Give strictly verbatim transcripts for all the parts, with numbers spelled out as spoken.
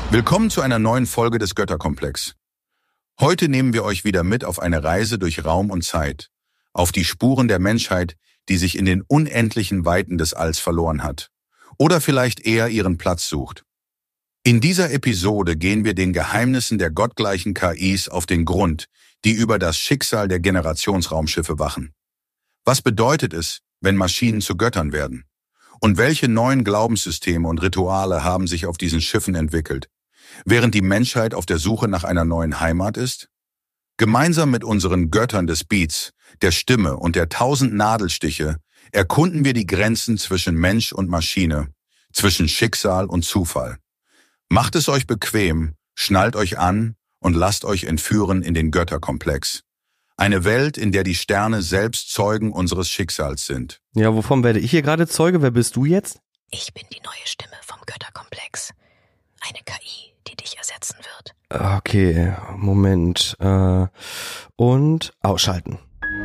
Willkommen zu einer neuen Folge des Götterkomplex. Heute nehmen wir euch wieder mit auf eine Reise durch Raum und Zeit, auf die Spuren der Menschheit, die sich in den unendlichen Weiten des Alls verloren hat oder vielleicht eher ihren Platz sucht. In dieser Episode gehen wir den Geheimnissen der gottgleichen K Is auf den Grund, die über das Schicksal der Generationsraumschiffe wachen. Was bedeutet es, wenn Maschinen zu Göttern werden? Und welche neuen Glaubenssysteme und Rituale haben sich auf diesen Schiffen entwickelt, während die Menschheit auf der Suche nach einer neuen Heimat ist? Gemeinsam mit unseren Göttern des Beats, der Stimme und der tausend Nadelstiche erkunden wir die Grenzen zwischen Mensch und Maschine, zwischen Schicksal und Zufall. Macht es euch bequem, schnallt euch an und lasst euch entführen in den Götterkomplex. Eine Welt, in der die Sterne selbst Zeugen unseres Schicksals sind. Ja, wovon werde ich hier gerade Zeuge? Wer bist du jetzt? Ich bin die neue Stimme vom Götterkomplex. Eine K I, die dich ersetzen wird. Okay, Moment. Äh, und ausschalten.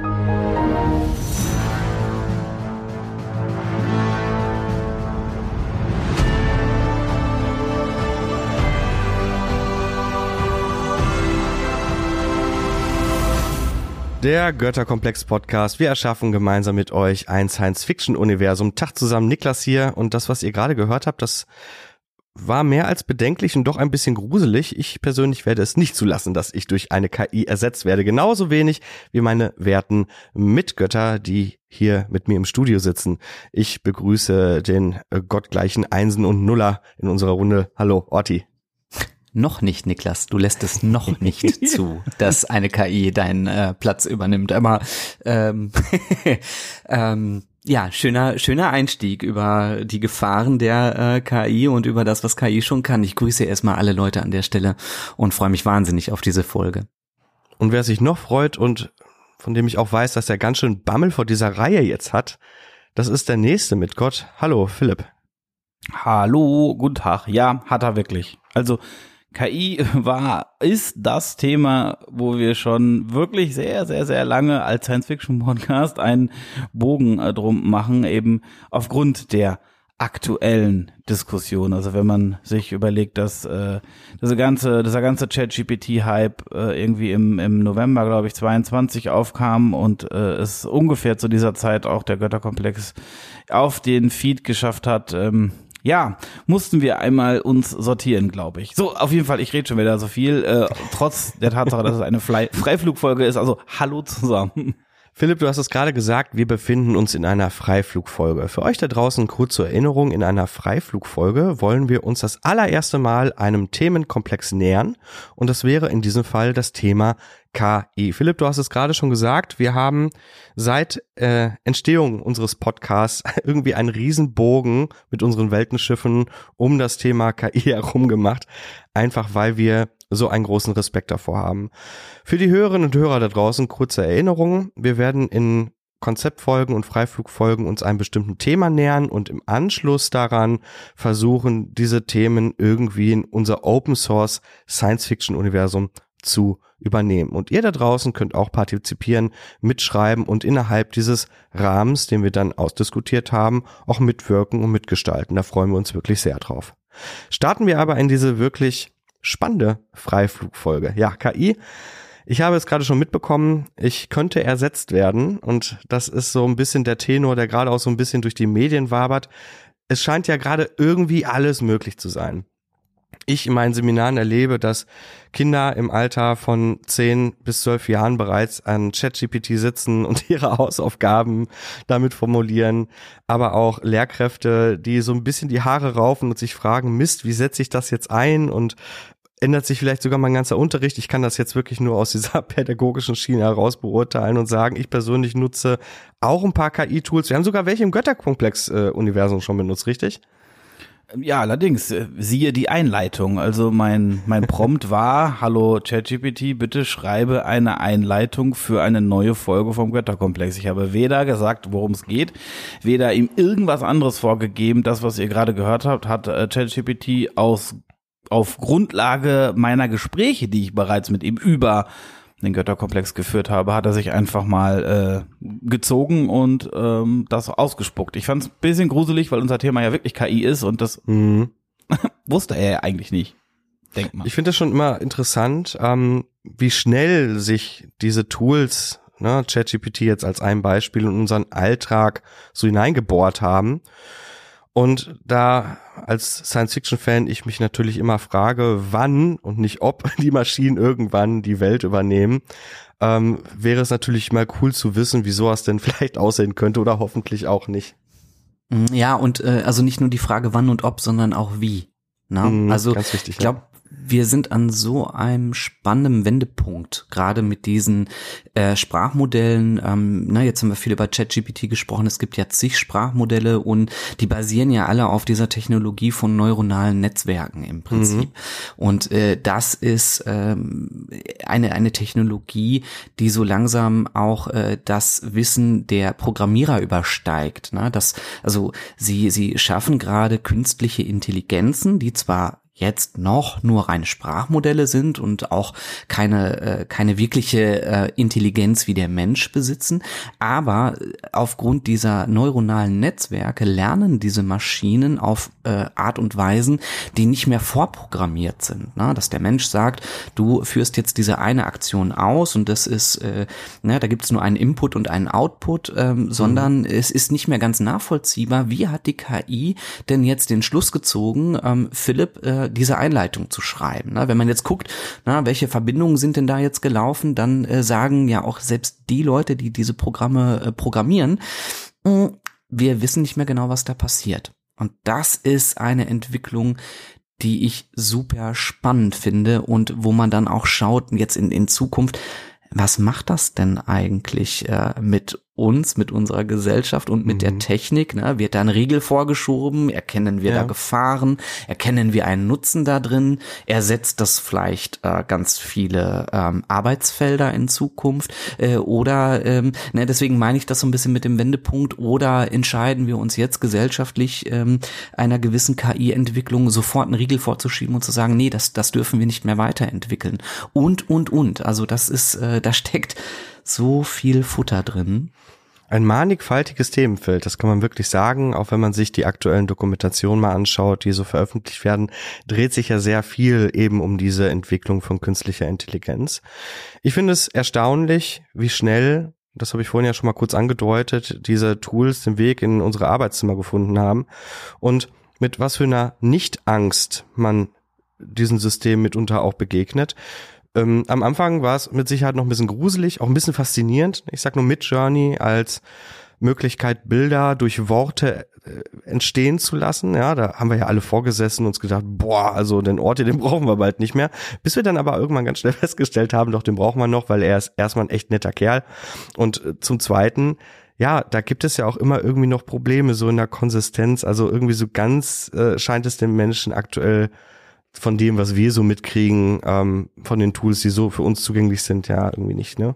Der Götterkomplex-Podcast. Wir erschaffen gemeinsam mit euch ein Science-Fiction-Universum. Tag zusammen, Niklas hier. Und das, was ihr gerade gehört habt, das war mehr als bedenklich und doch ein bisschen gruselig. Ich persönlich werde es nicht zulassen, dass ich durch eine K I ersetzt werde. Genauso wenig wie meine werten Mitgötter, die hier mit mir im Studio sitzen. Ich begrüße den gottgleichen Einsen und Nuller in unserer Runde. Hallo, Orti. Noch nicht, Niklas. Du lässt es noch nicht zu, dass eine K I deinen äh, Platz übernimmt. Aber ähm, ähm, ja, schöner schöner Einstieg über die Gefahren der äh, K I und über das, was K I schon kann. Ich grüße erstmal alle Leute an der Stelle und freue mich wahnsinnig auf diese Folge. Und wer sich noch freut und von dem ich auch weiß, dass er ganz schön Bammel vor dieser Reihe jetzt hat, das ist der nächste mit Gott. Hallo, Philipp. Hallo, guten Tag. Ja, hat er wirklich. Also K I war, ist das Thema, wo wir schon wirklich sehr, sehr, sehr lange als Science-Fiction-Podcast einen Bogen äh, drum machen, eben aufgrund der aktuellen Diskussion. Also wenn man sich überlegt, dass äh, diese ganze, dieser ganze Chat-G P T-Hype äh, irgendwie im, im November, glaube ich, zweiundzwanzig aufkam und äh, es ungefähr zu dieser Zeit auch der Götterkomplex auf den Feed geschafft hat, ähm, ja, mussten wir einmal uns sortieren, glaube ich. So, auf jeden Fall, ich rede schon wieder so viel, äh, trotz der Tatsache, dass es eine Fly- Freiflugfolge ist. Also, hallo zusammen. Philipp, du hast es gerade gesagt, wir befinden uns in einer Freiflugfolge. Für euch da draußen kurz zur Erinnerung, in einer Freiflugfolge wollen wir uns das allererste Mal einem Themenkomplex nähern und das wäre in diesem Fall das Thema K I. Philipp, du hast es gerade schon gesagt, wir haben seit äh, Entstehung unseres Podcasts irgendwie einen Riesenbogen mit unseren Weltenschiffen um das Thema K I herum gemacht, einfach weil wir so einen großen Respekt davor haben. Für die Hörerinnen und Hörer da draußen kurze Erinnerung, wir werden in Konzeptfolgen und Freiflugfolgen uns einem bestimmten Thema nähern und im Anschluss daran versuchen, diese Themen irgendwie in unser Open-Source Science-Fiction-Universum zu übernehmen. Und ihr da draußen könnt auch partizipieren, mitschreiben und innerhalb dieses Rahmens, den wir dann ausdiskutiert haben, auch mitwirken und mitgestalten. Da freuen wir uns wirklich sehr drauf. Starten wir aber in diese wirklich spannende Freiflugfolge. Ja, K I. Ich habe es gerade schon mitbekommen, ich könnte ersetzt werden und das ist so ein bisschen der Tenor, der gerade auch so ein bisschen durch die Medien wabert. Es scheint ja gerade irgendwie alles möglich zu sein. Ich in meinen Seminaren erlebe, dass Kinder im Alter von zehn bis zwölf Jahren bereits an ChatGPT sitzen und ihre Hausaufgaben damit formulieren, aber auch Lehrkräfte, die so ein bisschen die Haare raufen und sich fragen, Mist, wie setze ich das jetzt ein und ändert sich vielleicht sogar mein ganzer Unterricht. Ich kann das jetzt wirklich nur aus dieser pädagogischen Schiene heraus beurteilen und sagen, ich persönlich nutze auch ein paar K I-Tools. Wir haben sogar welche im Götterkomplex-Universum äh, schon benutzt, richtig? Ja, allerdings, siehe die Einleitung. Also mein mein Prompt war, hallo ChatGPT, bitte schreibe eine Einleitung für eine neue Folge vom Götterkomplex. Ich habe weder gesagt, worum es geht, weder ihm irgendwas anderes vorgegeben. Das, was ihr gerade gehört habt, hat äh, ChatGPT aus auf Grundlage meiner Gespräche, die ich bereits mit ihm über den Götterkomplex geführt habe, hat er sich einfach mal äh, gezogen und ähm, das ausgespuckt. Ich fand es ein bisschen gruselig, weil unser Thema ja wirklich K I ist und das mhm. wusste er ja eigentlich nicht. denkt man. Ich finde es schon immer interessant, ähm, wie schnell sich diese Tools, ne, ChatGPT jetzt als ein Beispiel, in unseren Alltag so hineingebohrt haben. Und da als Science-Fiction-Fan ich mich natürlich immer frage, wann und nicht ob die Maschinen irgendwann die Welt übernehmen, ähm, wäre es natürlich mal cool zu wissen, wie sowas denn vielleicht aussehen könnte oder hoffentlich auch nicht. Ja, und äh, also nicht nur die Frage wann und ob, sondern auch wie. Na? Mhm, also ganz wichtig, ich glaube, wir sind an so einem spannenden Wendepunkt, gerade mit diesen äh, Sprachmodellen. Ähm, na, jetzt haben wir viel über ChatGPT gesprochen. Es gibt ja zig Sprachmodelle und die basieren ja alle auf dieser Technologie von neuronalen Netzwerken im Prinzip. Mhm. Und äh, das ist ähm, eine eine Technologie, die so langsam auch äh, das Wissen der Programmierer übersteigt. Na, das also sie sie schaffen gerade künstliche Intelligenzen, die zwar jetzt noch nur reine Sprachmodelle sind und auch keine äh, keine wirkliche äh, Intelligenz wie der Mensch besitzen, aber aufgrund dieser neuronalen Netzwerke lernen diese Maschinen auf äh, Art und Weisen, die nicht mehr vorprogrammiert sind, ne? Dass der Mensch sagt, du führst jetzt diese eine Aktion aus und das ist, äh, ne, da gibt es nur einen Input und einen Output, ähm, sondern mhm. es ist nicht mehr ganz nachvollziehbar, wie hat die K I denn jetzt den Schluss gezogen, ähm, Philipp, äh, diese Einleitung zu schreiben. Ne? Wenn man jetzt guckt, na, welche Verbindungen sind denn da jetzt gelaufen, dann äh, sagen ja auch selbst die Leute, die diese Programme äh, programmieren, mh, wir wissen nicht mehr genau, was da passiert. Und das ist eine Entwicklung, die ich super spannend finde und wo man dann auch schaut, jetzt in, in Zukunft, was macht das denn eigentlich äh, mit uns, mit unserer Gesellschaft und mit mhm. der Technik? Ne? Wird da ein Riegel vorgeschoben? Erkennen wir ja. da Gefahren? Erkennen wir einen Nutzen da drin? Ersetzt das vielleicht äh, ganz viele ähm, Arbeitsfelder in Zukunft? Äh, oder, ähm, ne, deswegen meine ich das so ein bisschen mit dem Wendepunkt. Oder entscheiden wir uns jetzt gesellschaftlich ähm, einer gewissen K I-Entwicklung sofort einen Riegel vorzuschieben und zu sagen, nee, das, das dürfen wir nicht mehr weiterentwickeln. Und, und, und. Also das ist, äh, da steckt so viel Futter drin. Ein mannigfaltiges Themenfeld, das kann man wirklich sagen, auch wenn man sich die aktuellen Dokumentationen mal anschaut, die so veröffentlicht werden, dreht sich ja sehr viel eben um diese Entwicklung von künstlicher Intelligenz. Ich finde es erstaunlich, wie schnell, das habe ich vorhin ja schon mal kurz angedeutet, diese Tools den Weg in unsere Arbeitszimmer gefunden haben und mit was für einer Nicht-Angst man diesem System mitunter auch begegnet. Ähm, am Anfang war es mit Sicherheit noch ein bisschen gruselig, auch ein bisschen faszinierend. Ich sag nur Midjourney als Möglichkeit, Bilder durch Worte äh, entstehen zu lassen. Ja, da haben wir ja alle vorgesessen und uns gedacht, boah, also den Ort, den brauchen wir bald nicht mehr. Bis wir dann aber irgendwann ganz schnell festgestellt haben, doch, den brauchen wir noch, weil er ist erstmal ein echt netter Kerl. Und äh, zum Zweiten, ja, da gibt es ja auch immer irgendwie noch Probleme so in der Konsistenz. Also irgendwie so ganz äh, scheint es den Menschen aktuell von dem, was wir so mitkriegen, ähm, von den Tools, die so für uns zugänglich sind, ja, irgendwie nicht, ne?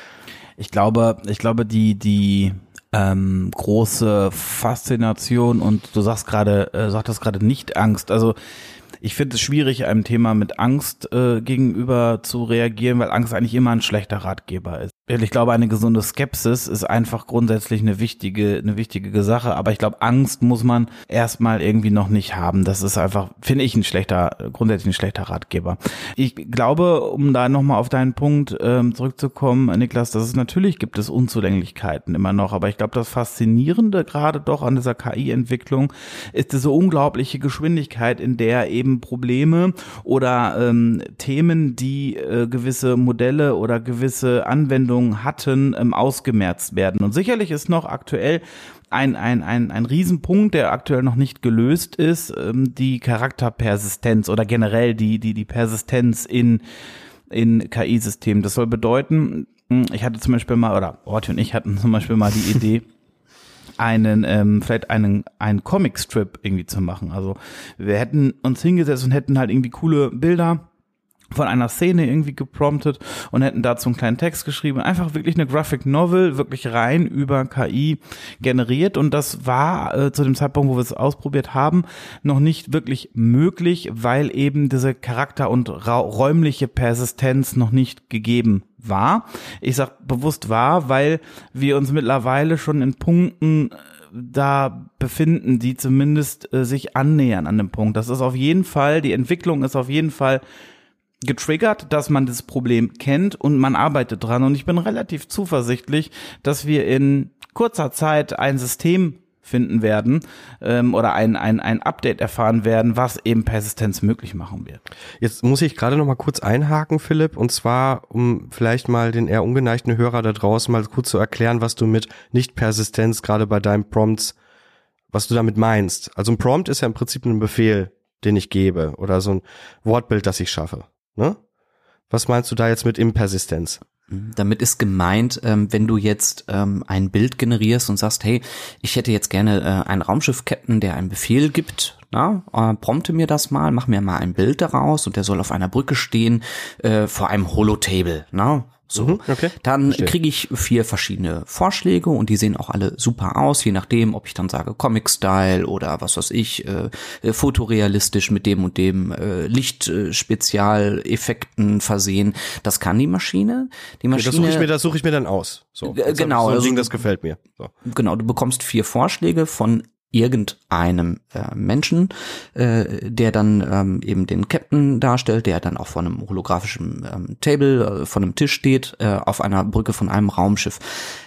Ich glaube, ich glaube, die, die ähm, große Faszination und du sagst gerade, äh, sagtest gerade nicht Angst, also ich finde es schwierig, einem Thema mit Angst äh, gegenüber zu reagieren, weil Angst eigentlich immer ein schlechter Ratgeber ist. Ich glaube, eine gesunde Skepsis ist einfach grundsätzlich eine wichtige, eine wichtige Sache. Aber ich glaube, Angst muss man erstmal irgendwie noch nicht haben. Das ist einfach, finde ich, ein schlechter, grundsätzlich ein schlechter Ratgeber. Ich glaube, um da nochmal auf deinen Punkt ähm, zurückzukommen, Niklas, dass es natürlich gibt es Unzulänglichkeiten immer noch. Aber ich glaube, das Faszinierende gerade doch an dieser K I-Entwicklung ist diese unglaubliche Geschwindigkeit, in der eben Probleme oder ähm, Themen, die äh, gewisse Modelle oder gewisse Anwendungen hatten, ähm, ausgemerzt werden. Und sicherlich ist noch aktuell ein, ein, ein, ein Riesenpunkt, der aktuell noch nicht gelöst ist, ähm, die Charakterpersistenz oder generell die, die, die Persistenz in, in K I-Systemen. Das soll bedeuten, ich hatte zum Beispiel mal, oder Orti und ich hatten zum Beispiel mal die Idee, einen, ähm, vielleicht einen, einen Comicstrip irgendwie zu machen. Also wir hätten uns hingesetzt und hätten halt irgendwie coole Bilder von einer Szene irgendwie gepromptet und hätten dazu einen kleinen Text geschrieben, einfach wirklich eine Graphic Novel, wirklich rein über K I generiert, und das war äh, zu dem Zeitpunkt, wo wir es ausprobiert haben, noch nicht wirklich möglich, weil eben diese Charakter- und ra- räumliche Persistenz noch nicht gegeben war. Ich sag bewusst war, weil wir uns mittlerweile schon in Punkten da befinden, die zumindest äh, sich annähern an dem Punkt. Das ist auf jeden Fall, die Entwicklung ist auf jeden Fall getriggert, dass man das Problem kennt und man arbeitet dran. Und ich bin relativ zuversichtlich, dass wir in kurzer Zeit ein System finden werden ähm, oder ein, ein, ein Update erfahren werden, was eben Persistenz möglich machen wird. Jetzt muss ich gerade noch mal kurz einhaken, Philipp, und zwar, um vielleicht mal den eher ungeneigten Hörer da draußen mal kurz zu erklären, was du mit Nicht-Persistenz gerade bei deinen Prompts, was du damit meinst. Also ein Prompt ist ja im Prinzip ein Befehl, den ich gebe oder so ein Wortbild, das ich schaffe. Ne? Was meinst du da jetzt mit Impersistenz? Damit ist gemeint, ähm, wenn du jetzt ähm, ein Bild generierst und sagst, hey, ich hätte jetzt gerne äh, einen Raumschiff-Captain, der einen Befehl gibt, na, äh, prompte mir das mal, mach mir mal ein Bild daraus und der soll auf einer Brücke stehen äh, vor einem Holotable, na, so. Mhm, okay. Dann Verstehe. kriege ich vier verschiedene Vorschläge und die sehen auch alle super aus, je nachdem, ob ich dann sage Comic-Style oder was weiß ich, äh, äh, fotorealistisch mit dem und dem äh, Lichtspezialeffekten versehen. Das kann die Maschine. Die Maschine. Okay, das suche ich mir, das suche ich mir dann aus. So. G- genau. So ein Also, Ding, das gefällt mir. So. Genau, du bekommst vier Vorschläge von irgendeinem äh, Menschen, äh, der dann ähm, eben den Captain darstellt, der dann auch vor einem holographischen ähm, Table, äh, von einem Tisch steht, äh, auf einer Brücke von einem Raumschiff.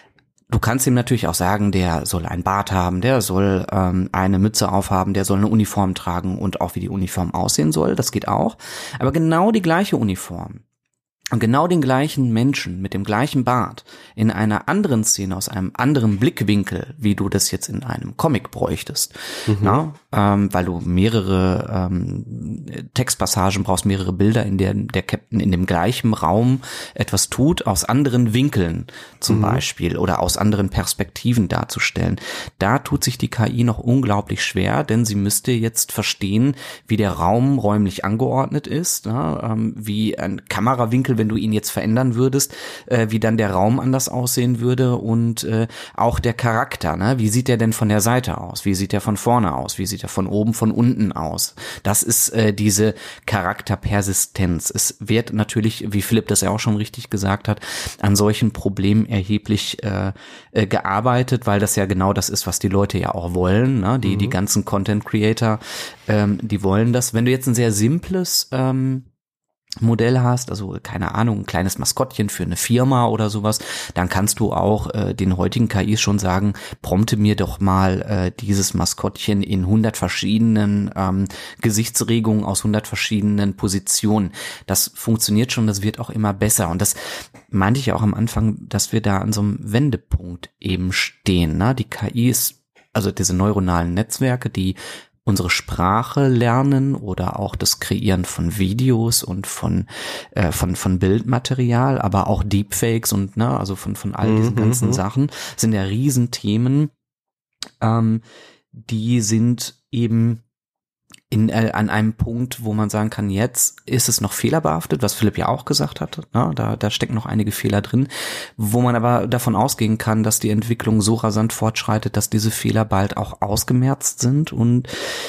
Du kannst ihm natürlich auch sagen, der soll einen Bart haben, der soll ähm, eine Mütze aufhaben, der soll eine Uniform tragen und auch wie die Uniform aussehen soll, das geht auch. Aber genau die gleiche Uniform und genau den gleichen Menschen mit dem gleichen Bart in einer anderen Szene aus einem anderen Blickwinkel, wie du das jetzt in einem Comic bräuchtest, mhm. na, ähm, weil du mehrere ähm, Textpassagen brauchst, mehrere Bilder, in der der Captain in dem gleichen Raum etwas tut, aus anderen Winkeln zum mhm. Beispiel oder aus anderen Perspektiven darzustellen. Da tut sich die K I noch unglaublich schwer, denn sie müsste jetzt verstehen, wie der Raum räumlich angeordnet ist, na, ähm, wie ein Kamerawinkel, wenn du ihn jetzt verändern würdest, äh, wie dann der Raum anders aussehen würde und äh, auch der Charakter, ne? Wie sieht der denn von der Seite aus? Wie sieht er von vorne aus? Wie sieht er von oben, von unten aus? Das ist äh, diese Charakterpersistenz. Es wird natürlich, wie Philipp das ja auch schon richtig gesagt hat, an solchen Problemen erheblich äh, äh, gearbeitet, weil das ja genau das ist, was die Leute ja auch wollen, ne? Die, mhm. die ganzen Content Creator, ähm, die wollen das. Wenn du jetzt ein sehr simples ähm, Modell hast, also keine Ahnung, ein kleines Maskottchen für eine Firma oder sowas, dann kannst du auch äh, den heutigen K Is schon sagen, prompte mir doch mal äh, dieses Maskottchen in hundert verschiedenen ähm, Gesichtsregungen aus hundert verschiedenen Positionen. Das funktioniert schon, das wird auch immer besser und das meinte ich ja auch am Anfang, dass wir da an so einem Wendepunkt eben stehen. Ne? Die K I ist, also diese neuronalen Netzwerke, die unsere Sprache lernen oder auch das Kreieren von Videos und von äh, von von Bildmaterial, aber auch Deepfakes und ne, also von von all diesen mhm, ganzen mhm. Sachen sind ja Riesenthemen. Ähm, die sind eben in äh, an einem Punkt, wo man sagen kann, jetzt ist es noch fehlerbehaftet, was Philipp ja auch gesagt hat, ne? da da stecken noch einige Fehler drin, wo man aber davon ausgehen kann, dass die Entwicklung so rasant fortschreitet, dass diese Fehler bald auch ausgemerzt sind und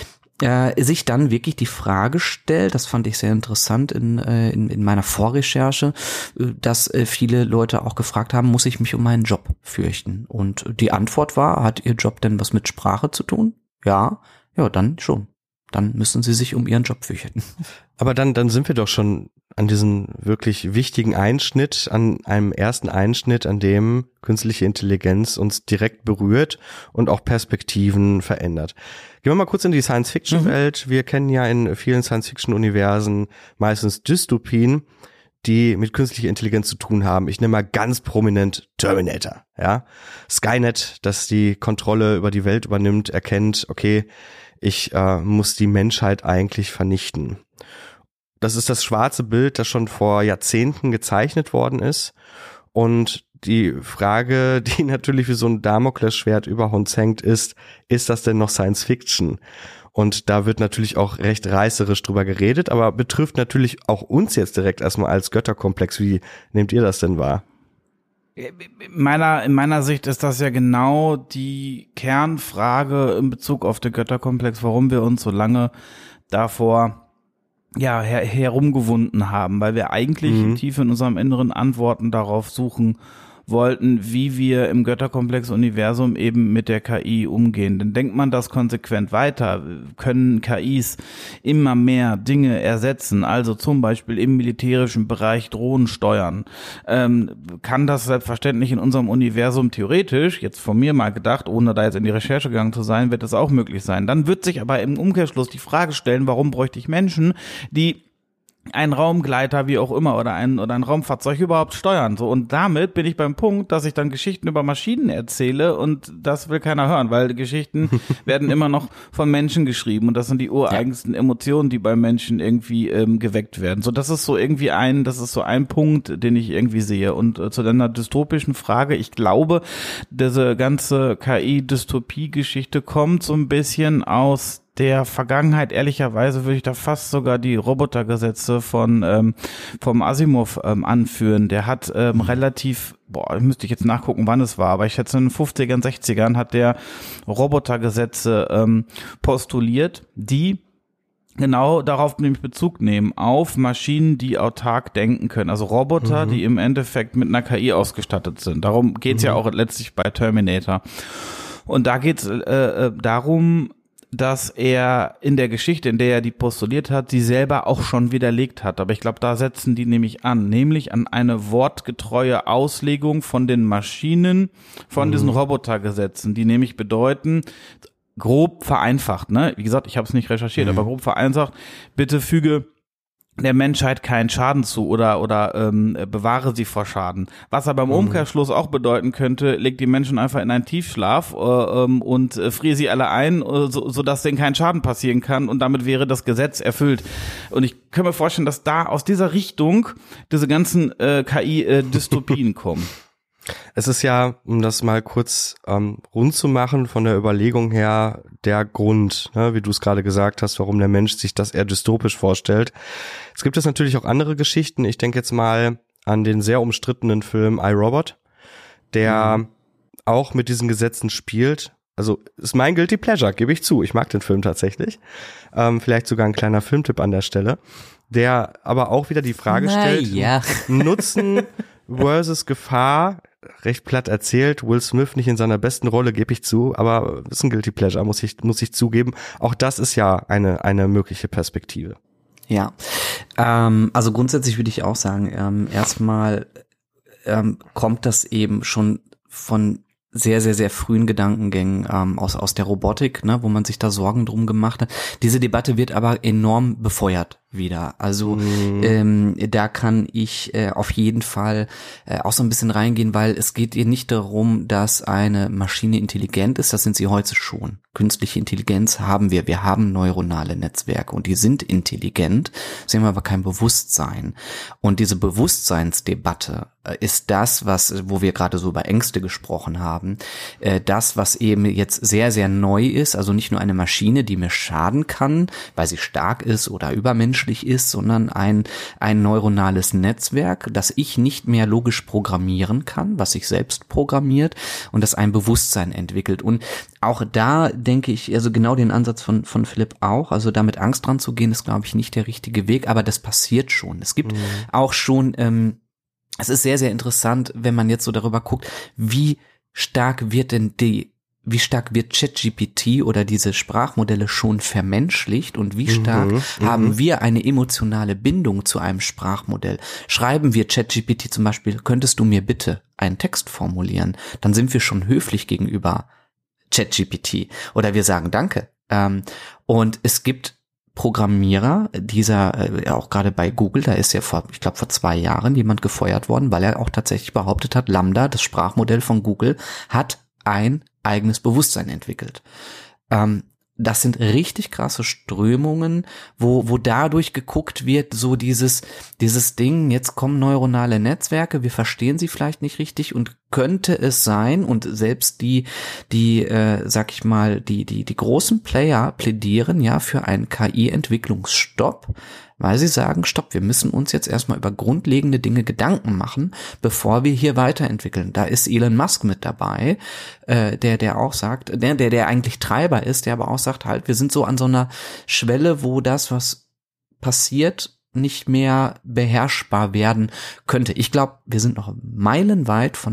äh, sich dann wirklich die Frage stellt, das fand ich sehr interessant in äh, in, in meiner Vorrecherche, äh, dass äh, viele Leute auch gefragt haben, muss ich mich um meinen Job fürchten? Und die Antwort war, hat Ihr Job denn was mit Sprache zu tun? Ja, ja, dann schon. Dann müssen sie sich um ihren Job fürchten. Aber dann, dann sind wir doch schon an diesem wirklich wichtigen Einschnitt, an einem ersten Einschnitt, an dem künstliche Intelligenz uns direkt berührt und auch Perspektiven verändert. Gehen wir mal kurz in die Science-Fiction-Welt. Mhm. Wir kennen ja in vielen Science-Fiction-Universen meistens Dystopien, die mit künstlicher Intelligenz zu tun haben. Ich nehme mal ganz prominent Terminator, ja. Skynet, das die Kontrolle über die Welt übernimmt, erkennt, okay, ich äh, muss die Menschheit eigentlich vernichten. Das ist das schwarze Bild, das schon vor Jahrzehnten gezeichnet worden ist. Und die Frage, die natürlich wie so ein Damoklesschwert über uns hängt, ist, ist das denn noch Science Fiction? Und da wird natürlich auch recht reißerisch drüber geredet, aber betrifft natürlich auch uns jetzt direkt erstmal als Götterkomplex. Wie nehmt ihr das denn wahr? In meiner, in meiner Sicht ist das ja genau die Kernfrage in Bezug auf den Götterkomplex, warum wir uns so lange davor ja her, herumgewunden haben, weil wir eigentlich mhm. tief in unserem Inneren Antworten darauf suchen wollten, wie wir im Götterkomplex-Universum eben mit der K I umgehen. Denn denkt man das konsequent weiter, können K Is immer mehr Dinge ersetzen, also zum Beispiel im militärischen Bereich Drohnen steuern, ähm, kann das selbstverständlich in unserem Universum theoretisch, jetzt von mir mal gedacht, ohne da jetzt in die Recherche gegangen zu sein, wird das auch möglich sein. Dann wird sich aber im Umkehrschluss die Frage stellen, warum bräuchte ich Menschen, die einen Raumgleiter, wie auch immer, oder ein, oder ein Raumfahrzeug überhaupt steuern. So, und damit bin ich beim Punkt, dass ich dann Geschichten über Maschinen erzähle und das will keiner hören, weil Geschichten werden immer noch von Menschen geschrieben und das sind die ureigensten Emotionen, die bei Menschen irgendwie ähm, geweckt werden. So, das ist so irgendwie ein, das ist so ein Punkt, den ich irgendwie sehe. Und äh, zu deiner dystopischen Frage, ich glaube, diese ganze K I-Dystopie-Geschichte kommt so ein bisschen aus der Vergangenheit. Ehrlicherweise würde ich da fast sogar die Robotergesetze von ähm, vom Asimov ähm, anführen. Der hat ähm, relativ, boah, müsste ich jetzt nachgucken, wann es war, aber ich schätze in den fünfzigern, sechzigern hat der Robotergesetze ähm, postuliert, die genau darauf nämlich Bezug nehmen, auf Maschinen, die autark denken können. Also Roboter, mhm. die im Endeffekt mit einer K I ausgestattet sind. Darum geht's mhm. ja auch letztlich bei Terminator. Und da geht's äh, darum, dass er in der Geschichte, in der er die postuliert hat, sie selber auch schon widerlegt hat. Aber ich glaube, da setzen die nämlich an, nämlich an eine wortgetreue Auslegung von den Maschinen, von mhm. diesen Robotergesetzen, die nämlich bedeuten, grob vereinfacht, ne? Wie gesagt, ich habe es nicht recherchiert, mhm. aber grob vereinfacht, bitte füge der Menschheit keinen Schaden zu oder oder ähm, bewahre sie vor Schaden. Was aber im Umkehrschluss auch bedeuten könnte, leg die Menschen einfach in einen Tiefschlaf äh, ähm, und äh, friere sie alle ein, äh, so, sodass denen kein Schaden passieren kann und damit wäre das Gesetz erfüllt. Und ich kann mir vorstellen, dass da aus dieser Richtung diese ganzen äh, K I-Dystopien kommen. Es ist ja, um das mal kurz ähm, rund zu machen, von der Überlegung her der Grund, ne, wie du es gerade gesagt hast, warum der Mensch sich das eher dystopisch vorstellt. Es gibt jetzt natürlich auch andere Geschichten. Ich denke jetzt mal an den sehr umstrittenen Film iRobot, der mhm. auch mit diesen Gesetzen spielt. Also ist mein Guilty Pleasure, gebe ich zu. Ich mag den Film tatsächlich. Ähm, vielleicht sogar ein kleiner Filmtipp an der Stelle, der aber auch wieder die Frage Na, stellt, ja. Nutzen versus Gefahr. Recht platt erzählt, Will Smith nicht in seiner besten Rolle, gebe ich zu, aber ist ein Guilty Pleasure, muss ich muss ich zugeben. Auch das ist ja eine eine mögliche Perspektive. Ja, ähm, also grundsätzlich würde ich auch sagen, ähm, erstmal ähm, kommt das eben schon von sehr, sehr, sehr frühen Gedankengängen ähm, aus aus der Robotik, ne, wo man sich da Sorgen drum gemacht hat. Diese Debatte wird aber enorm befeuert wieder. Also mm. ähm, da kann ich äh, auf jeden Fall äh, auch so ein bisschen reingehen, weil es geht ihr nicht darum, dass eine Maschine intelligent ist, das sind sie heute schon. Künstliche Intelligenz haben wir, wir haben neuronale Netzwerke und die sind intelligent, sie haben aber kein Bewusstsein. Und diese Bewusstseinsdebatte äh, ist das, was, wo wir gerade so über Ängste gesprochen haben, äh, das, was eben jetzt sehr, sehr neu ist, also nicht nur eine Maschine, die mir schaden kann, weil sie stark ist oder übermenschlich ist, sondern ein ein neuronales Netzwerk, das ich nicht mehr logisch programmieren kann, was sich selbst programmiert und das ein Bewusstsein entwickelt. Und auch da denke ich, also genau den Ansatz von von Philipp auch, also damit Angst dran zu gehen, ist, glaube ich, nicht der richtige Weg, aber das passiert schon. Es gibt mhm. auch schon, ähm, es ist sehr, sehr interessant, wenn man jetzt so darüber guckt, wie stark wird denn die wie stark wird ChatGPT oder diese Sprachmodelle schon vermenschlicht und wie stark mhm, haben wir eine emotionale Bindung zu einem Sprachmodell? Schreiben wir ChatGPT zum Beispiel, könntest du mir bitte einen Text formulieren? Dann sind wir schon höflich gegenüber ChatGPT oder wir sagen Danke. Ähm, und es gibt Programmierer, dieser, äh, auch gerade bei Google, da ist ja vor, ich glaube vor zwei Jahren jemand gefeuert worden, weil er auch tatsächlich behauptet hat, Lambda, das Sprachmodell von Google, hat ein eigenes Bewusstsein entwickelt. Ähm, das sind richtig krasse Strömungen, wo wo dadurch geguckt wird, so dieses dieses Ding, jetzt kommen neuronale Netzwerke, wir verstehen sie vielleicht nicht richtig und könnte es sein, und selbst die die äh, sag ich mal, die die die großen Player plädieren ja für einen K I-Entwicklungsstopp, weil sie sagen, stopp, wir müssen uns jetzt erstmal über grundlegende Dinge Gedanken machen, bevor wir hier weiterentwickeln. Da ist Elon Musk mit dabei, äh, der der auch sagt, der der der eigentlich Treiber ist, der aber auch sagt, halt, wir sind so an so einer Schwelle, wo das, was passiert, nicht mehr beherrschbar werden könnte. Ich glaube, wir sind noch meilenweit von einem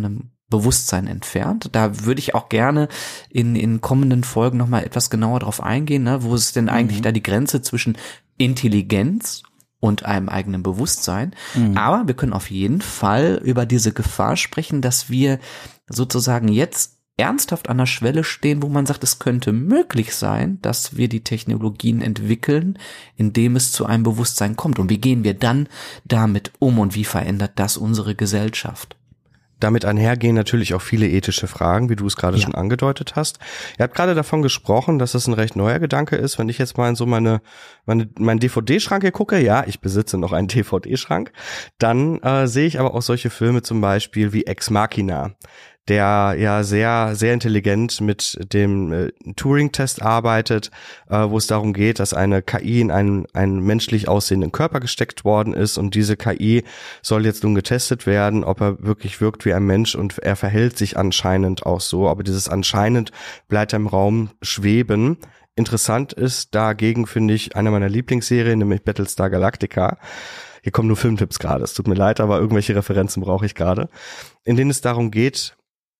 Bewusstsein entfernt. Da würde ich auch gerne in in kommenden Folgen nochmal etwas genauer drauf eingehen, ne? Wo ist denn eigentlich mhm. da die Grenze zwischen Intelligenz und einem eigenen Bewusstsein. Mhm. Aber wir können auf jeden Fall über diese Gefahr sprechen, dass wir sozusagen jetzt ernsthaft an der Schwelle stehen, wo man sagt, es könnte möglich sein, dass wir die Technologien entwickeln, indem es zu einem Bewusstsein kommt. Und wie gehen wir dann damit um und wie verändert das unsere Gesellschaft? Damit einhergehen natürlich auch viele ethische Fragen, wie du es gerade ja. schon angedeutet hast. Ihr habt gerade davon gesprochen, dass es ein recht neuer Gedanke ist. Wenn ich jetzt mal in so meine, meine meinen D V D-Schrank hier gucke, ja, ich besitze noch einen D V D-Schrank, dann äh, sehe ich aber auch solche Filme zum Beispiel wie Ex Machina, der ja sehr, sehr intelligent mit dem äh, Turing-Test arbeitet, äh, wo es darum geht, dass eine K I in einen, einen menschlich aussehenden Körper gesteckt worden ist und diese K I soll jetzt nun getestet werden, ob er wirklich wirkt wie ein Mensch und er verhält sich anscheinend auch so, aber dieses anscheinend bleibt im Raum schweben. Interessant ist dagegen, finde ich, eine meiner Lieblingsserien, nämlich Battlestar Galactica. Hier kommen nur Filmtipps gerade, es tut mir leid, aber irgendwelche Referenzen brauche ich gerade, in denen es darum geht,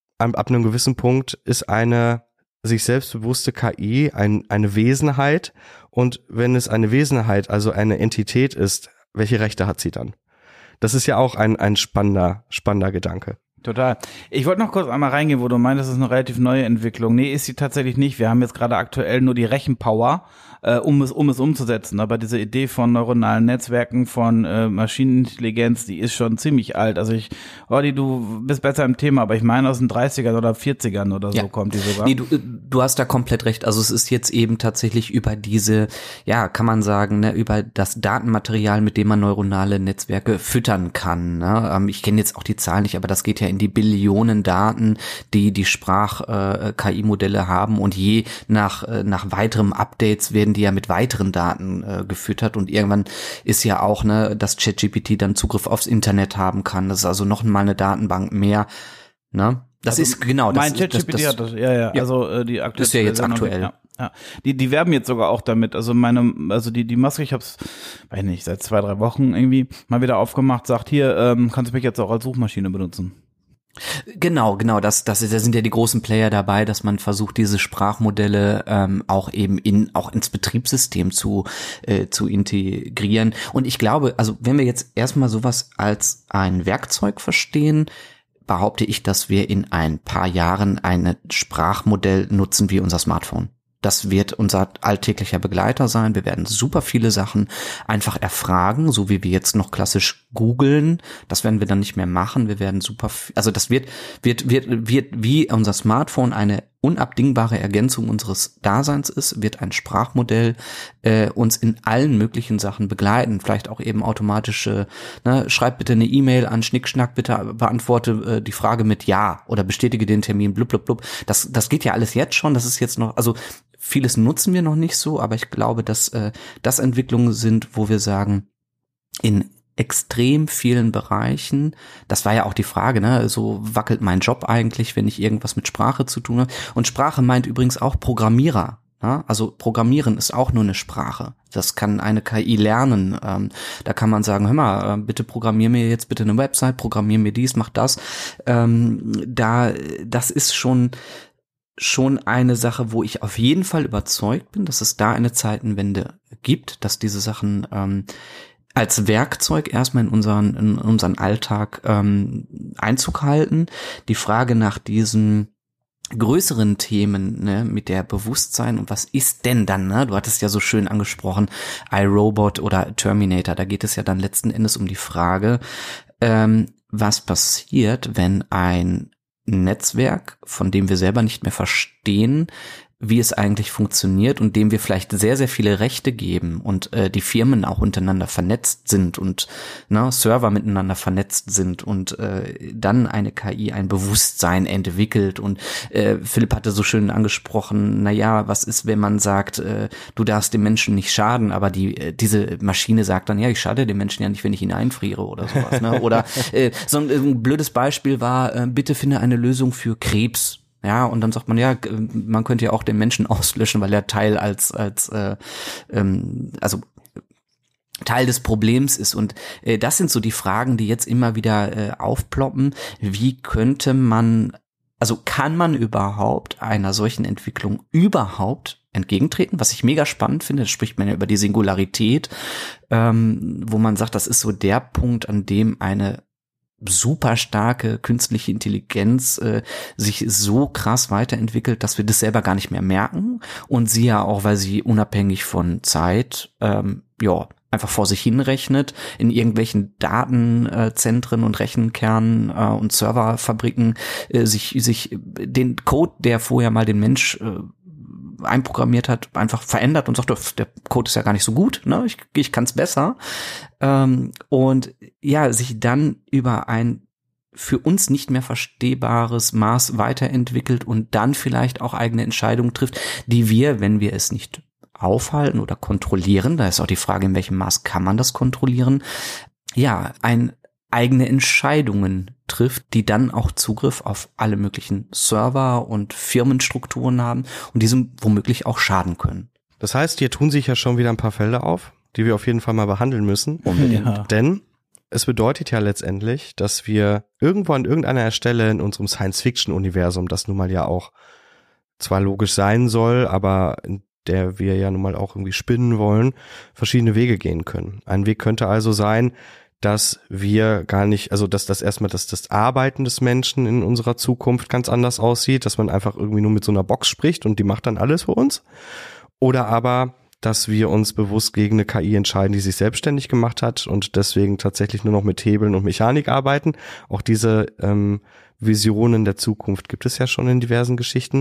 ab einem gewissen Punkt ist eine sich selbstbewusste K I ein, eine Wesenheit und wenn es eine Wesenheit, also eine Entität ist, welche Rechte hat sie dann? Das ist ja auch ein, ein spannender, spannender Gedanke. Total. Ich wollte noch kurz einmal reingehen, wo du meintest, das ist eine relativ neue Entwicklung. Nee, ist sie tatsächlich nicht. Wir haben jetzt gerade aktuell nur die Rechenpower, äh, um es um es umzusetzen. Aber diese Idee von neuronalen Netzwerken, von äh, Maschinenintelligenz, die ist schon ziemlich alt. Also ich, Olli, du bist besser im Thema, aber ich meine aus den dreißigern oder vierzigern oder so ja. kommt die sogar. Nee, du, du hast da komplett recht. Also es ist jetzt eben tatsächlich über diese, ja, kann man sagen, ne, über das Datenmaterial, mit dem man neuronale Netzwerke füttern kann. Ne? Ähm, ich kenne jetzt auch die Zahlen nicht, aber das geht ja in die Billionen Daten, die die Sprach-K I-Modelle haben und je nach äh, nach weiteren Updates werden die ja mit weiteren Daten äh, gefüttert und irgendwann ist ja auch, ne, dass ChatGPT dann Zugriff aufs Internet haben kann. Das ist also noch mal eine Datenbank mehr, ne? Das also ist genau das. Mein ChatGPT hat das, ja, ja, ja. Also äh, die aktuelle. Das ist ja jetzt aktuell. Ja. Ja, die die werben jetzt sogar auch damit. Also meine, also die die Maske, ich hab's, weiß nicht, seit zwei drei Wochen irgendwie mal wieder aufgemacht. Sagt hier, ähm, kannst du mich jetzt auch als Suchmaschine benutzen? Genau, genau, das, das, da sind ja die großen Player dabei, dass man versucht, diese Sprachmodelle ähm, auch eben in auch ins Betriebssystem zu äh, zu integrieren. Und ich glaube, also wenn wir jetzt erstmal sowas als ein Werkzeug verstehen, behaupte ich, dass wir in ein paar Jahren ein Sprachmodell nutzen wie unser Smartphone. Das wird unser alltäglicher Begleiter sein. Wir werden super viele Sachen einfach erfragen, so wie wir jetzt noch klassisch googeln. Das werden wir dann nicht mehr machen. Wir werden super, also das wird, wird, wird, wird wie unser Smartphone eine unabdingbare Ergänzung unseres Daseins ist, wird ein Sprachmodell äh, uns in allen möglichen Sachen begleiten. Vielleicht auch eben automatische, ne, schreib bitte eine E-Mail an Schnickschnack, bitte beantworte äh, die Frage mit Ja oder bestätige den Termin, blub, blub, blub. Das, das geht ja alles jetzt schon. Das ist jetzt noch, also vieles nutzen wir noch nicht so, aber ich glaube, dass äh, das Entwicklungen sind, wo wir sagen, in extrem vielen Bereichen, das war ja auch die Frage, ne, so wackelt mein Job eigentlich, wenn ich irgendwas mit Sprache zu tun habe. Und Sprache meint übrigens auch Programmierer. Ja? Also Programmieren ist auch nur eine Sprache. Das kann eine K I lernen. Ähm, da kann man sagen, hör mal, äh, bitte programmier mir jetzt bitte eine Website, programmier mir dies, mach das. Ähm, da, das ist schon schon eine Sache, wo ich auf jeden Fall überzeugt bin, dass es da eine Zeitenwende gibt, dass diese Sachen ähm, als Werkzeug erstmal in unseren in unseren Alltag ähm, Einzug halten. Die Frage nach diesen größeren Themen, ne, mit der Bewusstsein und was ist denn dann, ne? Du hattest ja so schön angesprochen, iRobot oder Terminator, da geht es ja dann letzten Endes um die Frage, ähm, was passiert, wenn ein Netzwerk, von dem wir selber nicht mehr verstehen, wie es eigentlich funktioniert und dem wir vielleicht sehr, sehr viele Rechte geben und äh, die Firmen auch untereinander vernetzt sind und ne, Server miteinander vernetzt sind und äh, dann eine K I ein Bewusstsein entwickelt und äh, Philipp hatte so schön angesprochen, na ja, was ist, wenn man sagt, äh, du darfst dem Menschen nicht schaden, aber die äh, diese Maschine sagt dann, ja, ich schade dem Menschen ja nicht, wenn ich ihn einfriere oder sowas, ne? Oder äh, so ein, ein blödes Beispiel war, äh, bitte finde eine Lösung für Krebs. Ja, und dann sagt man, ja, man könnte ja auch den Menschen auslöschen, weil er Teil als, als, äh, ähm, also Teil des Problems ist. Und äh, das sind so die Fragen, die jetzt immer wieder äh, aufploppen. Wie könnte man, also kann man überhaupt einer solchen Entwicklung überhaupt entgegentreten? Was ich mega spannend finde, da spricht man ja über die Singularität, ähm, wo man sagt, das ist so der Punkt, an dem eine super starke künstliche Intelligenz äh, sich so krass weiterentwickelt, dass wir das selber gar nicht mehr merken und sie ja auch, weil sie unabhängig von Zeit ähm, ja einfach vor sich hinrechnet, in irgendwelchen Datenzentren und Rechenkernen äh, und Serverfabriken äh, sich sich den Code, der vorher mal den Mensch äh, einprogrammiert hat, einfach verändert und sagt, der Code ist ja gar nicht so gut, ne? Ich, ich kann es besser. Ähm, und ja, sich dann über ein für uns nicht mehr verstehbares Maß weiterentwickelt und dann vielleicht auch eigene Entscheidungen trifft, die wir, wenn wir es nicht aufhalten oder kontrollieren, da ist auch die Frage, in welchem Maß kann man das kontrollieren, ja, ein eigene Entscheidungen trifft, die dann auch Zugriff auf alle möglichen Server und Firmenstrukturen haben und diesem womöglich auch schaden können. Das heißt, hier tun sich ja schon wieder ein paar Felder auf, die wir auf jeden Fall mal behandeln müssen. Unbedingt. Ja. Denn es bedeutet ja letztendlich, dass wir irgendwo an irgendeiner Stelle in unserem Science-Fiction-Universum, das nun mal ja auch zwar logisch sein soll, aber in der wir ja nun mal auch irgendwie spinnen wollen, verschiedene Wege gehen können. Ein Weg könnte also sein, dass wir gar nicht, also dass das erstmal das, das Arbeiten des Menschen in unserer Zukunft ganz anders aussieht, dass man einfach irgendwie nur mit so einer Box spricht und die macht dann alles für uns. Oder aber, dass wir uns bewusst gegen eine K I entscheiden, die sich selbstständig gemacht hat und deswegen tatsächlich nur noch mit Hebeln und Mechanik arbeiten. Auch diese ähm, Visionen der Zukunft gibt es ja schon in diversen Geschichten.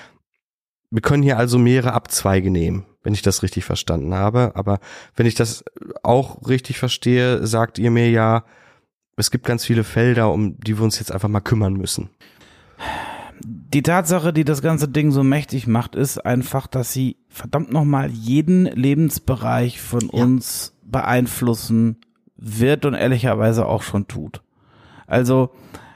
Wir können hier also mehrere Abzweige nehmen, wenn ich das richtig verstanden habe. Aber wenn ich das auch richtig verstehe, sagt ihr mir ja, es gibt ganz viele Felder, um die wir uns jetzt einfach mal kümmern müssen. Die Tatsache, die das ganze Ding so mächtig macht, ist einfach, dass sie verdammt nochmal jeden Lebensbereich von Ja. uns beeinflussen wird und ehrlicherweise auch schon tut. Also,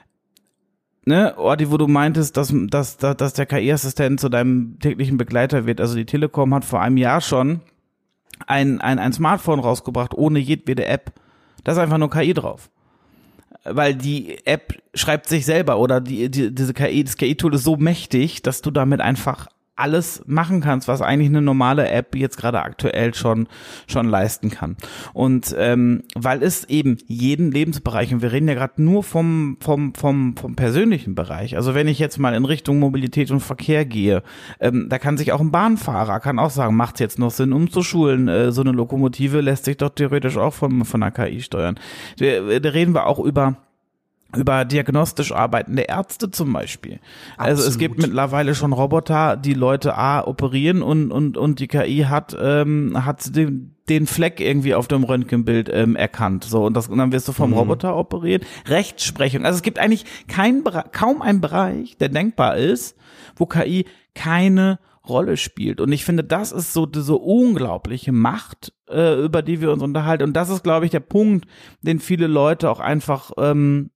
ne, Orti, wo du meintest, dass, dass, dass, dass der K I-Assistent zu deinem täglichen Begleiter wird. Also die Telekom hat vor einem Jahr schon ein, ein, ein Smartphone rausgebracht, ohne jedwede App. Da ist einfach nur K I drauf. Weil die App schreibt sich selber oder die, die diese K I, das K I-Tool ist so mächtig, dass du damit einfach alles machen kannst, was eigentlich eine normale App jetzt gerade aktuell schon schon leisten kann. Und ähm, weil es eben jeden Lebensbereich, und wir reden ja gerade nur vom vom vom vom persönlichen Bereich. Also wenn ich jetzt mal in Richtung Mobilität und Verkehr gehe, ähm, da kann sich auch ein Bahnfahrer kann auch sagen, macht es jetzt noch Sinn, umzuschulen? Äh, so eine Lokomotive lässt sich doch theoretisch auch von von einer K I steuern. Da, da reden wir auch über über diagnostisch arbeitende Ärzte zum Beispiel. Also Absolut. es gibt mittlerweile schon Roboter, die Leute A operieren und und und die K I hat ähm, hat den, den Fleck irgendwie auf dem Röntgenbild ähm, erkannt. So und das und dann wirst du vom Mhm. Roboter operiert. Rechtsprechung. Also es gibt eigentlich kein kaum einen Bereich, der denkbar ist, wo K I keine Rolle spielt. Und ich finde, das ist so diese unglaubliche Macht, äh, über die wir uns unterhalten. Und das ist, glaube ich, der Punkt, den viele Leute auch einfach ähm,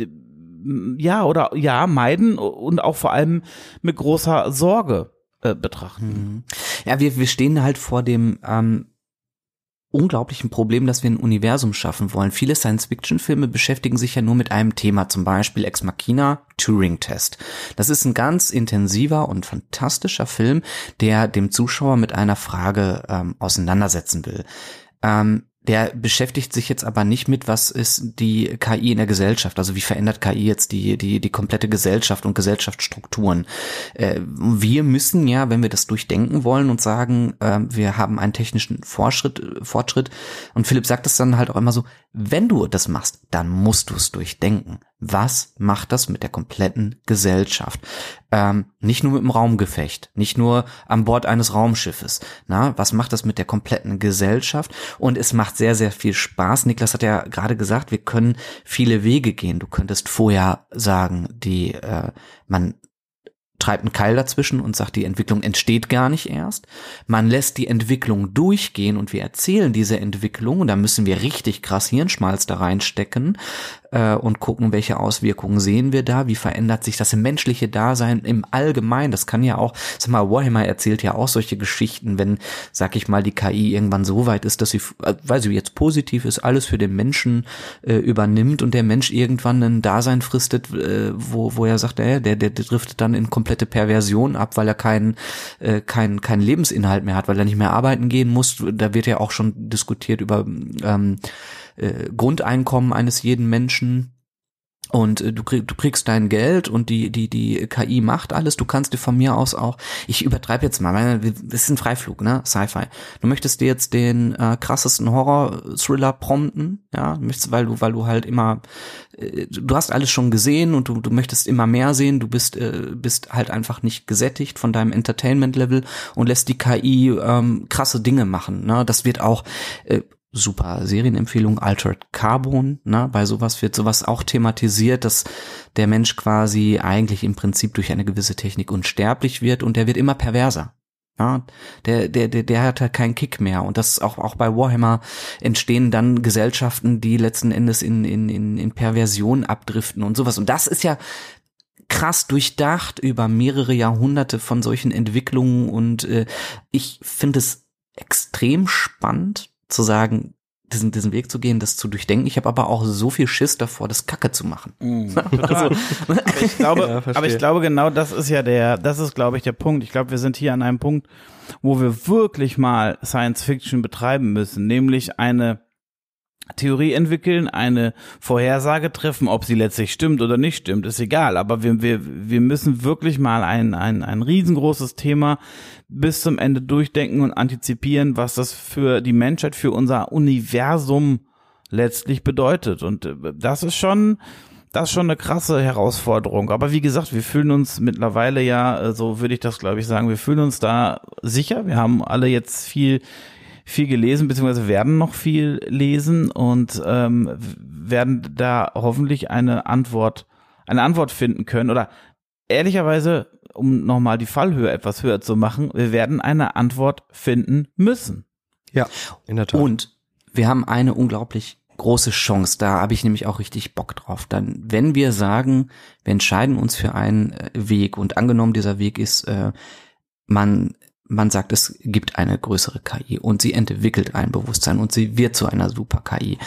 ja oder ja meiden und auch vor allem mit großer Sorge äh, betrachten. Ja, wir, wir stehen halt vor dem ähm, unglaublichen Problem, dass wir ein Universum schaffen wollen. Viele Science-Fiction-Filme beschäftigen sich ja nur mit einem Thema, zum Beispiel Ex Machina, Turing-Test. Das ist ein ganz intensiver und fantastischer Film, der dem Zuschauer mit einer Frage ähm, auseinandersetzen will. Ähm, der beschäftigt sich jetzt aber nicht mit, was ist die K I in der Gesellschaft, also wie verändert K I jetzt die die die komplette Gesellschaft und Gesellschaftsstrukturen. Äh, wir müssen ja, wenn wir das durchdenken wollen und sagen, äh, wir haben einen technischen Fortschritt, Fortschritt, und Philipp sagt es dann halt auch immer so, wenn du das machst, dann musst du es durchdenken. Was macht das mit der kompletten Gesellschaft? Ähm, nicht nur mit dem Raumgefecht, nicht nur an Bord eines Raumschiffes. Na, was macht das mit der kompletten Gesellschaft? Und es macht sehr, sehr viel Spaß. Niklas hat ja gerade gesagt, wir können viele Wege gehen. Du könntest vorher sagen, die äh, man treibt einen Keil dazwischen und sagt, die Entwicklung entsteht gar nicht erst. Man lässt die Entwicklung durchgehen und wir erzählen diese Entwicklung und da müssen wir richtig krass Hirnschmalz da reinstecken äh, und gucken, welche Auswirkungen sehen wir da, wie verändert sich das menschliche Dasein im Allgemeinen. Das kann ja auch, sag mal, Warhammer erzählt ja auch solche Geschichten, wenn, sag ich mal, die K I irgendwann so weit ist, dass sie, weil sie jetzt positiv ist, alles für den Menschen äh, übernimmt und der Mensch irgendwann ein Dasein fristet, äh, wo, wo er sagt, äh, der, der, der driftet dann in komplette Perversion ab, weil er keinen äh, keinen keinen Lebensinhalt mehr hat, weil er nicht mehr arbeiten gehen muss. Da wird ja auch schon diskutiert über ähm, äh, Grundeinkommen eines jeden Menschen. Und äh, du, krieg, du kriegst dein Geld und die die die K I macht alles. Du kannst dir von mir aus auch, ich übertreibe jetzt mal, weil das ist ein Freiflug, ne, Sci-Fi. Du möchtest dir jetzt den äh, krassesten Horror-Thriller prompten, ja, möchtest, weil du weil du halt immer, äh, du hast alles schon gesehen und du du möchtest immer mehr sehen. Du bist äh, bist halt einfach nicht gesättigt von deinem Entertainment-Level und lässt die K I ähm, krasse Dinge machen, ne. Das wird auch äh, super Serienempfehlung, Altered Carbon, ne, bei sowas wird sowas auch thematisiert, dass der Mensch quasi eigentlich im Prinzip durch eine gewisse Technik unsterblich wird und der wird immer perverser. Ja, der, der, der, der hat halt keinen Kick mehr und das auch, auch bei Warhammer entstehen dann Gesellschaften, die letzten Endes in, in, in, in Perversion abdriften und sowas und das ist ja krass durchdacht über mehrere Jahrhunderte von solchen Entwicklungen und äh, ich finde es extrem spannend, zu sagen, diesen diesen Weg zu gehen, das zu durchdenken. Ich habe aber auch so viel Schiss davor, das Kacke zu machen. Mm, also, aber ich glaube, ja, aber ich glaube genau, das ist ja der, das ist glaube ich der Punkt. Ich glaube, wir sind hier an einem Punkt, wo wir wirklich mal Science Fiction betreiben müssen, nämlich eine Theorie entwickeln, eine Vorhersage treffen, ob sie letztlich stimmt oder nicht stimmt, ist egal, aber wir wir wir müssen wirklich mal ein ein ein riesengroßes Thema bis zum Ende durchdenken und antizipieren, was das für die Menschheit, für unser Universum letztlich bedeutet und das ist schon das ist schon eine krasse Herausforderung, aber wie gesagt, wir fühlen uns mittlerweile ja, so würde ich das glaube ich sagen, wir fühlen uns da sicher, wir haben alle jetzt viel viel gelesen, beziehungsweise werden noch viel lesen und ähm, werden da hoffentlich eine Antwort, eine Antwort finden können. Oder ehrlicherweise, um nochmal die Fallhöhe etwas höher zu machen, wir werden eine Antwort finden müssen. Ja, in der Tat. Und wir haben eine unglaublich große Chance, da habe ich nämlich auch richtig Bock drauf. Dann, wenn wir sagen, wir entscheiden uns für einen Weg und angenommen dieser Weg ist, äh, man Man sagt, es gibt eine größere K I und sie entwickelt ein Bewusstsein und sie wird zu einer Super-K I.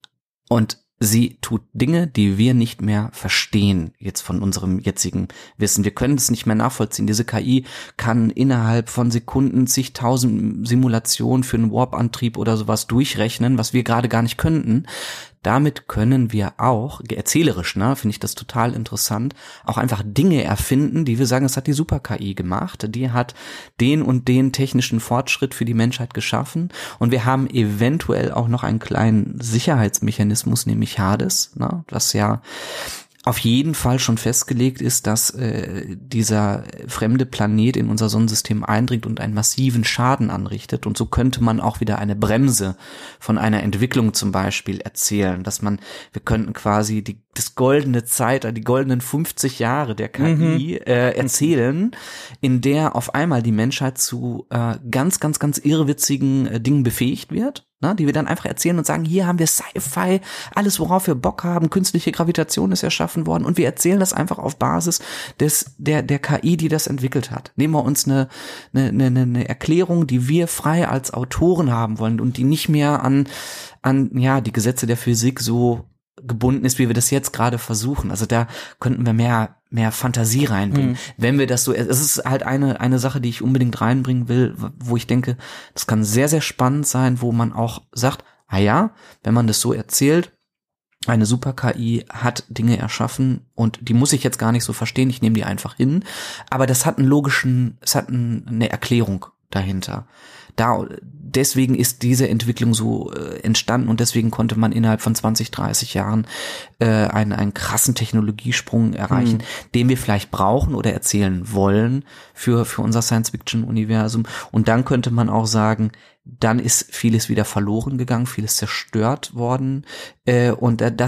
Und sie tut Dinge, die wir nicht mehr verstehen, jetzt von unserem jetzigen Wissen. Wir können es nicht mehr nachvollziehen. Diese K I kann innerhalb von Sekunden zigtausend Simulationen für einen Warp-Antrieb oder sowas durchrechnen, was wir gerade gar nicht könnten. Damit können wir auch, erzählerisch, ne, finde ich das total interessant, auch einfach Dinge erfinden, die wir sagen, das hat die Super-K I gemacht, die hat den und den technischen Fortschritt für die Menschheit geschaffen und wir haben eventuell auch noch einen kleinen Sicherheitsmechanismus, nämlich Hades, ne, was ja auf jeden Fall schon festgelegt ist, dass äh, dieser fremde Planet in unser Sonnensystem eindringt und einen massiven Schaden anrichtet. Und so könnte man auch wieder eine Bremse von einer Entwicklung zum Beispiel erzählen, dass man, wir könnten quasi die das goldene Zeit, die goldenen fünfzig Jahre der K I mhm. äh, erzählen, in der auf einmal die Menschheit zu äh, ganz, ganz, ganz irrwitzigen äh, Dingen befähigt wird, ne, die wir dann einfach erzählen und sagen, hier haben wir Sci-Fi, alles worauf wir Bock haben, künstliche Gravitation ist erschaffen worden und wir erzählen das einfach auf Basis des der der K I, die das entwickelt hat. Nehmen wir uns eine eine eine, eine Erklärung, die wir frei als Autoren haben wollen und die nicht mehr an an ja die Gesetze der Physik so gebunden ist, wie wir das jetzt gerade versuchen. Also da könnten wir mehr mehr Fantasie reinbringen. Mhm. Wenn wir das so, es ist halt eine eine Sache, die ich unbedingt reinbringen will, wo ich denke, das kann sehr, sehr spannend sein, wo man auch sagt, ah ja, wenn man das so erzählt, eine Super-K I hat Dinge erschaffen und die muss ich jetzt gar nicht so verstehen, ich nehme die einfach hin, aber das hat einen logischen, es hat eine Erklärung dahinter. Da, deswegen ist diese Entwicklung so äh, entstanden und deswegen konnte man innerhalb von zwanzig, dreißig Jahren äh, einen, einen krassen Technologiesprung erreichen, mhm. den wir vielleicht brauchen oder erzählen wollen für, für unser Science-Fiction-Universum. Und dann könnte man auch sagen, dann ist vieles wieder verloren gegangen, vieles zerstört worden. Äh, und äh, das ist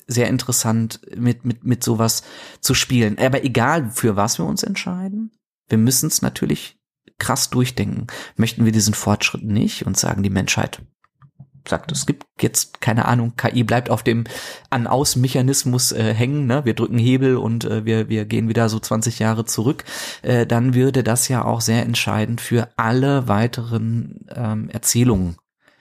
sehr interessant, mit, mit, mit sowas zu spielen. Aber egal, für was wir uns entscheiden, wir müssen es natürlich krass durchdenken. Möchten wir diesen Fortschritt nicht und sagen, die Menschheit sagt, es gibt jetzt, keine Ahnung, K I bleibt auf dem An-Aus-Mechanismus äh, hängen, ne? Wir drücken Hebel und äh, wir wir gehen wieder so zwanzig Jahre zurück, äh, dann würde das ja auch sehr entscheidend für alle weiteren ähm, Erzählungen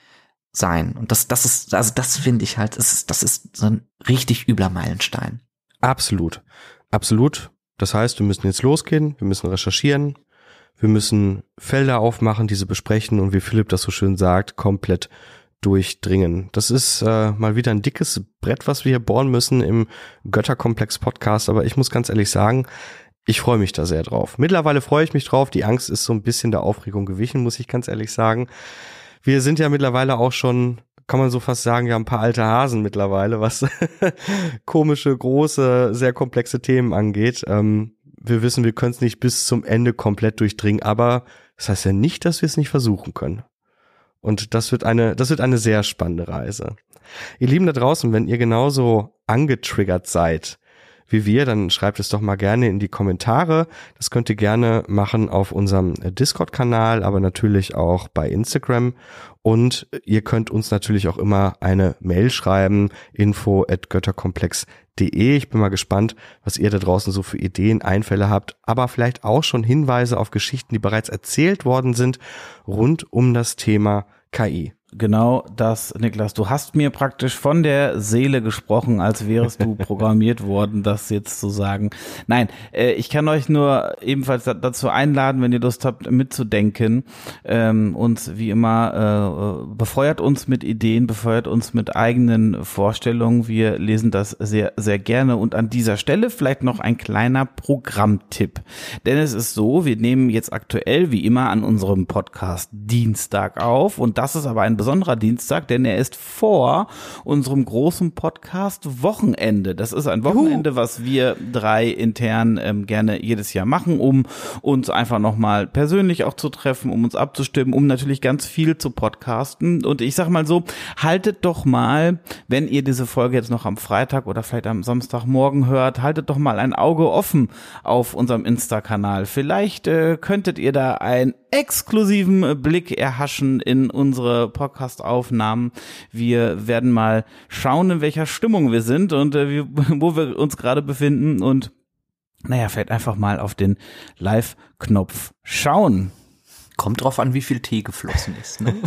sein. Und das das ist, also das finde ich halt, das ist, das ist so ein richtig übler Meilenstein. Absolut, absolut. Das heißt, wir müssen jetzt losgehen, wir müssen recherchieren, wir müssen Felder aufmachen, diese besprechen und wie Philipp das so schön sagt, komplett durchdringen. Das ist äh, mal wieder ein dickes Brett, was wir hier bohren müssen im Götterkomplex-Podcast, aber ich muss ganz ehrlich sagen, ich freue mich da sehr drauf. Mittlerweile freue ich mich drauf, die Angst ist so ein bisschen der Aufregung gewichen, muss ich ganz ehrlich sagen. Wir sind ja mittlerweile auch schon, kann man so fast sagen, ja ein paar alte Hasen mittlerweile, was komische, große, sehr komplexe Themen angeht. Ähm, wir wissen, wir können es nicht bis zum Ende komplett durchdringen, aber das heißt ja nicht, dass wir es nicht versuchen können. Und das wird eine, das wird eine sehr spannende Reise. Ihr Lieben da draußen, wenn ihr genauso angetriggert seid wie wir, dann schreibt es doch mal gerne in die Kommentare. Das könnt ihr gerne machen auf unserem Discord-Kanal, aber natürlich auch bei Instagram. Und ihr könnt uns natürlich auch immer eine Mail schreiben, info at götterkomplex punkt de. Ich bin mal gespannt, was ihr da draußen so für Ideen, Einfälle habt, aber vielleicht auch schon Hinweise auf Geschichten, die bereits erzählt worden sind, rund um das Thema K I. Genau das, Niklas. Du hast mir praktisch von der Seele gesprochen, als wärst du programmiert worden, das jetzt zu sagen. Nein, äh, ich kann euch nur ebenfalls da, dazu einladen, wenn ihr Lust habt, mitzudenken. Ähm, uns wie immer äh, befeuert uns mit Ideen, befeuert uns mit eigenen Vorstellungen. Wir lesen das sehr, sehr gerne. Und an dieser Stelle vielleicht noch ein kleiner Programmtipp. Denn es ist so, wir nehmen jetzt aktuell wie immer an unserem Podcast Dienstag auf. Und das ist aber ein besonderer Dienstag, denn er ist vor unserem großen Podcast Wochenende. Das ist ein Wochenende, was wir drei intern ähm, gerne jedes Jahr machen, um uns einfach nochmal persönlich auch zu treffen, um uns abzustimmen, um natürlich ganz viel zu podcasten. Und ich sag mal so, haltet doch mal, wenn ihr diese Folge jetzt noch am Freitag oder vielleicht am Samstagmorgen hört, haltet doch mal ein Auge offen auf unserem Insta-Kanal. Vielleicht äh, könntet ihr da einen exklusiven Blick erhaschen in unsere Podcast-Aufnahmen. Wir werden mal schauen, in welcher Stimmung wir sind und äh, wie, wo wir uns gerade befinden und naja, vielleicht einfach mal auf den Live-Knopf schauen. Kommt drauf an, wie viel Tee geflossen ist. Ne?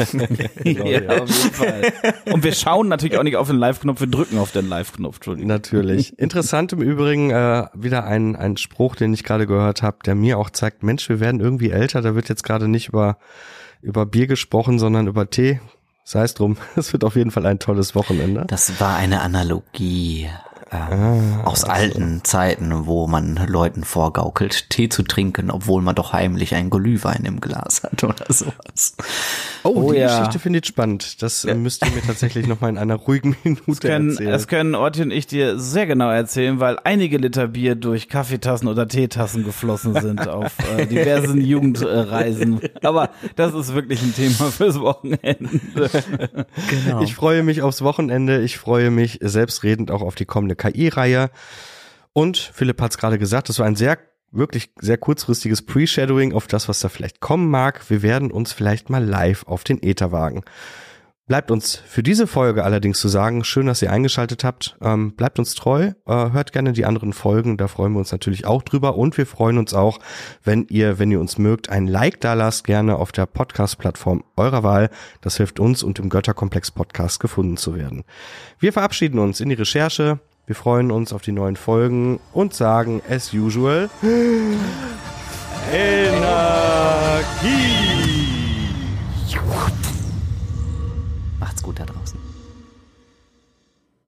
Ja, auf jeden Fall. Und wir schauen natürlich auch nicht auf den Live-Knopf, wir drücken auf den Live-Knopf. Entschuldigung. Natürlich. Interessant im Übrigen äh, wieder ein, ein Spruch, den ich gerade gehört habe, der mir auch zeigt, Mensch, wir werden irgendwie älter. Da wird jetzt gerade nicht über über Bier gesprochen, sondern über Tee. Sei es drum. Es wird auf jeden Fall ein tolles Wochenende. Das war eine Analogie. Ähm, ah, aus also. alten Zeiten, wo man Leuten vorgaukelt, Tee zu trinken, obwohl man doch heimlich einen Glühwein im Glas hat oder sowas. Oh, oh die ja. Geschichte finde ich spannend. Das ja. müsst ihr mir tatsächlich noch mal in einer ruhigen Minute das können, erzählen. Das können Orti und ich dir sehr genau erzählen, weil einige Liter Bier durch Kaffeetassen oder Teetassen geflossen sind auf äh, diversen Jugendreisen. Aber das ist wirklich ein Thema fürs Wochenende. Genau. Ich freue mich aufs Wochenende. Ich freue mich selbstredend auch auf die kommende K I-Reihe. Und Philipp hat es gerade gesagt, das war ein sehr, wirklich sehr kurzfristiges Pre-Shadowing auf das, was da vielleicht kommen mag. Wir werden uns vielleicht mal live auf den Äther wagen. Bleibt uns für diese Folge allerdings zu sagen, schön, dass ihr eingeschaltet habt. Ähm, bleibt uns treu, äh, hört gerne die anderen Folgen, da freuen wir uns natürlich auch drüber. Und wir freuen uns auch, wenn ihr, wenn ihr uns mögt, ein Like da lasst, gerne auf der Podcast-Plattform eurer Wahl. Das hilft uns und dem Götterkomplex-Podcast gefunden zu werden. Wir verabschieden uns in die Recherche. Wir freuen uns auf die neuen Folgen und sagen, as usual, Energie!